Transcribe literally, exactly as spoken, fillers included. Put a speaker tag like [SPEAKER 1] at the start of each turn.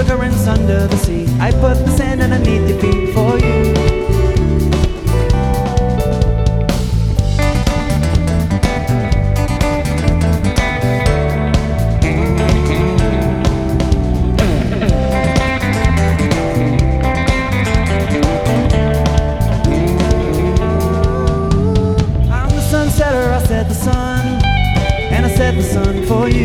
[SPEAKER 1] currents under the sea. I put the sand underneath your feet for